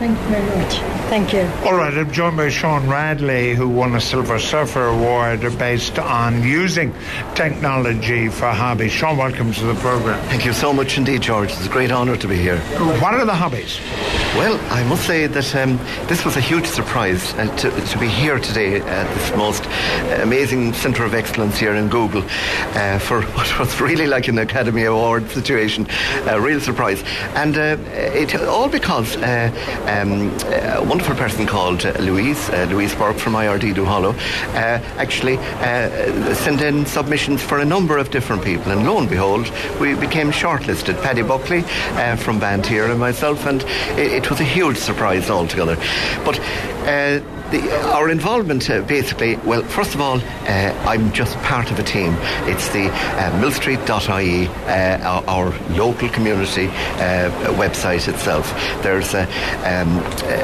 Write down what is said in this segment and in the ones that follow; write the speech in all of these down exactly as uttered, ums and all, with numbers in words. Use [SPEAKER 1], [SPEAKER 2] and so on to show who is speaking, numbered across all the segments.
[SPEAKER 1] Thank you very much. Thank you.
[SPEAKER 2] All right, I'm joined by Sean Radley, who won a Silver Surfer Award based on using technology for hobbies. Sean, welcome to the programme.
[SPEAKER 3] Thank you so much indeed, George. It's a great honour to be here.
[SPEAKER 2] What are the hobbies?
[SPEAKER 3] Well, I must say that um, this was a huge surprise uh, to, to be here today at this most amazing centre of excellence here in Google uh, for what was really like an Academy Award situation. A real surprise. And uh, it all because uh, um, a wonderful person called uh, Louise, uh, Louise Burke from I R D Duhallow, uh, actually uh, sent in submissions for a number of different people. And lo and behold, we became shortlisted. Paddy Buckley uh, from Bantier and myself, and it, it was a huge surprise altogether. But uh, the, our involvement uh, basically, well, first of all, uh, I'm just part of a team. It's the uh, millstreet dot I E, uh, our, our local community uh, website itself. There's uh, um,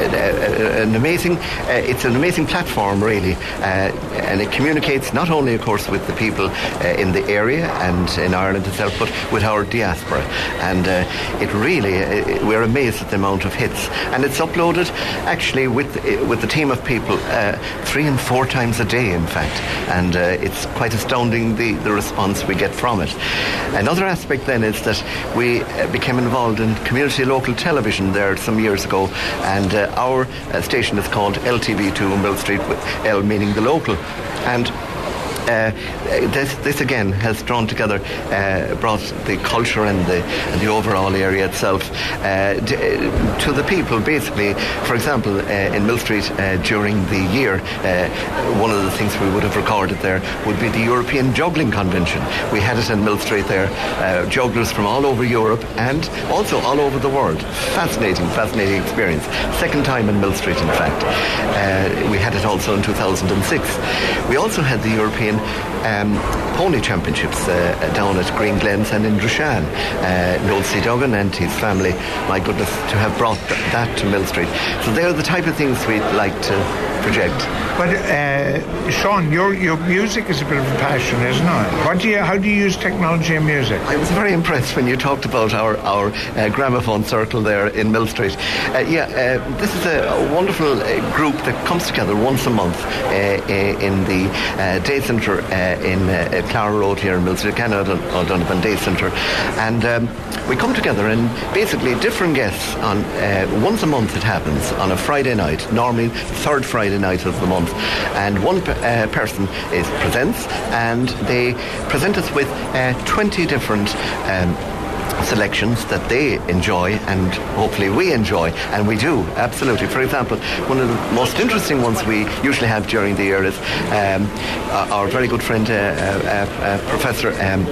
[SPEAKER 3] uh, an amazing, uh, it's an amazing platform really, uh, and it communicates not only, of course, with the people uh, in the area and in Ireland itself, but with our diaspora. And uh, it really, uh, we're amazed at the amount of hits. And it's uploaded actually with uh, with the team of people uh, three and four times a day, in fact. And uh, it's quite astounding the, the response we get from it. Another aspect then is that we uh, became involved in community local television there some years ago, and uh, our uh, station is called L T V two Millstreet, with L meaning the local. And Uh, this, this again has drawn together, uh, brought the culture and the, and the overall area itself uh, d- to the people. Basically, for example, uh, in Millstreet uh, during the year, uh, one of the things we would have recorded there would be the European Juggling Convention. We had it in Millstreet there, uh, jugglers from all over Europe and also all over the world. Fascinating, fascinating experience. Second time in Millstreet, in fact. Uh, we had it also in two thousand six. We also had the European Um, pony championships uh, down at Green Glens and in Drushan. Uh, Noel C. Duggan and his family, my goodness, to have brought th- that to Millstreet. So they're the type of things we'd like to project.
[SPEAKER 2] But uh, Sean, your your music is a bit of a passion, isn't it? What do you? How do you use technology in music?
[SPEAKER 3] I was very impressed when you talked about our our uh, gramophone circle there in Millstreet. Uh, yeah, uh, this is a, a wonderful uh, group that comes together once a month uh, in the uh, day centre uh, in uh, Clara Road here in Millstreet, Canada O'Donovan Day Centre, and um, we come together and basically different guests on uh, once a month. It happens on a Friday night, normally the third Friday night of the month, and one uh, person is presents, and they present us with uh, twenty different Um, selections that they enjoy, and hopefully we enjoy, and we do, absolutely. For example, one of the most interesting ones we usually have during the year is um, our very good friend uh, uh, uh, Professor um,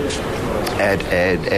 [SPEAKER 3] Uh, uh,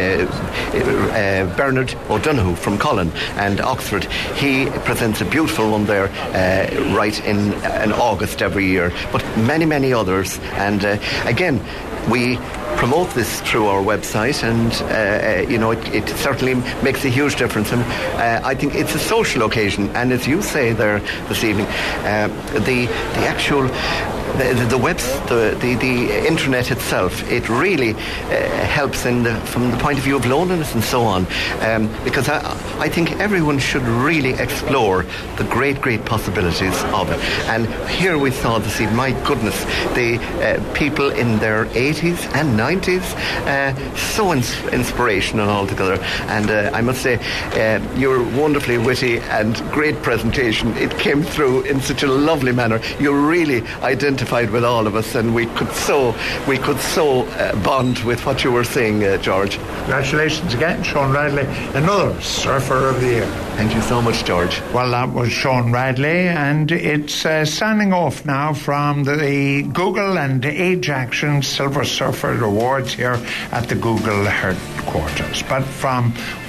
[SPEAKER 3] uh, uh, Bernard O'Donoghue from Cullen and Oxford. He presents a beautiful one there uh, right in, in August every year, but many, many others. And uh, again, we promote this through our website, and uh, you know, it, it certainly makes a huge difference. And uh, I think it's a social occasion, and as you say there this evening, uh, the the actual The, the, the webs, the, the the internet itself, it really uh, helps in the, from the point of view of loneliness and so on, um, because I, I think everyone should really explore the great, great possibilities of it. And here we saw this evening, my goodness, the uh, people in their eighties and nineties, uh, so ins- inspirational altogether. And uh, I must say, uh, you're wonderfully witty and great presentation. It came through in such a lovely manner. You really identified with all of us, and we could so we could so uh, bond with what you were saying, uh, George.
[SPEAKER 2] Congratulations again, Sean Radley, another Surfer of the Year.
[SPEAKER 3] Thank you so much, George.
[SPEAKER 2] Well, that was Sean Radley, and it's uh, signing off now from the Google and Age Action Silver Surfer Awards here at the Google headquarters. But from